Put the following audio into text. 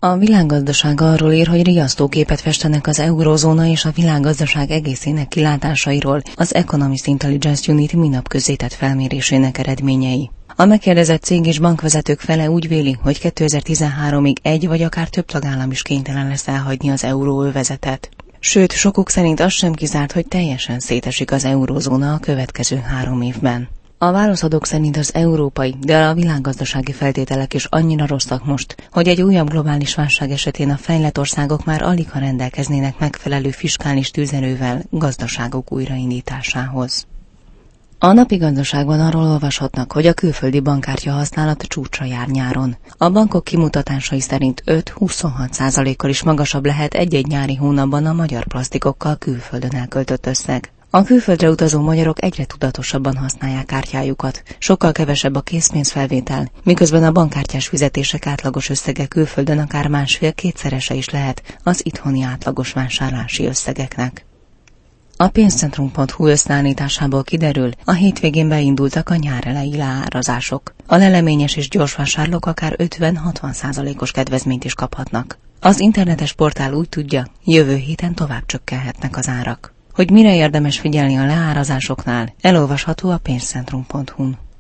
A világgazdaság arról ír, hogy riasztó képet festenek az eurózóna és a világgazdaság egészének kilátásairól az Economist Intelligence Unit minap közzétett felmérésének eredményei. A megkérdezett cég és bankvezetők fele úgy véli, hogy 2013-ig egy vagy akár több tagállam is kénytelen lesz elhagyni az euróövezetet. Sőt, sokuk szerint az sem kizárt, hogy teljesen szétesik az eurózóna a következő 3 évben. A válaszadók szerint az európai, de a világgazdasági feltételek is annyira rosszak most, hogy egy újabb globális válság esetén a fejlett országok már aligha rendelkeznének megfelelő fiskális tűzerővel gazdaságok újraindításához. A napi gazdaságban arról olvashatnak, hogy a külföldi bankkártya használat csúcsra jár nyáron. A bankok kimutatásai szerint 5-26%-kal is magasabb lehet egy-egy nyári hónapban a magyar plastikokkal külföldön elköltött összeg. A külföldre utazó magyarok egyre tudatosabban használják kártyájukat, sokkal kevesebb a készpénzfelvétel, miközben a bankkártyás fizetések átlagos összege külföldön akár 1,5-2-szerese is lehet az itthoni átlagos vásárlási összegeknek. A pénzcentrum.hu összeállításából kiderül, a hétvégén beindultak a nyár eleji leárazások. A leleményes és gyors vásárlók akár 50-60%-os kedvezményt is kaphatnak. Az internetes portál úgy tudja, jövő héten tovább csökkenhetnek az árak. Hogy mire érdemes figyelni a leárazásoknál, elolvasható a pénzcentrum.hu-n.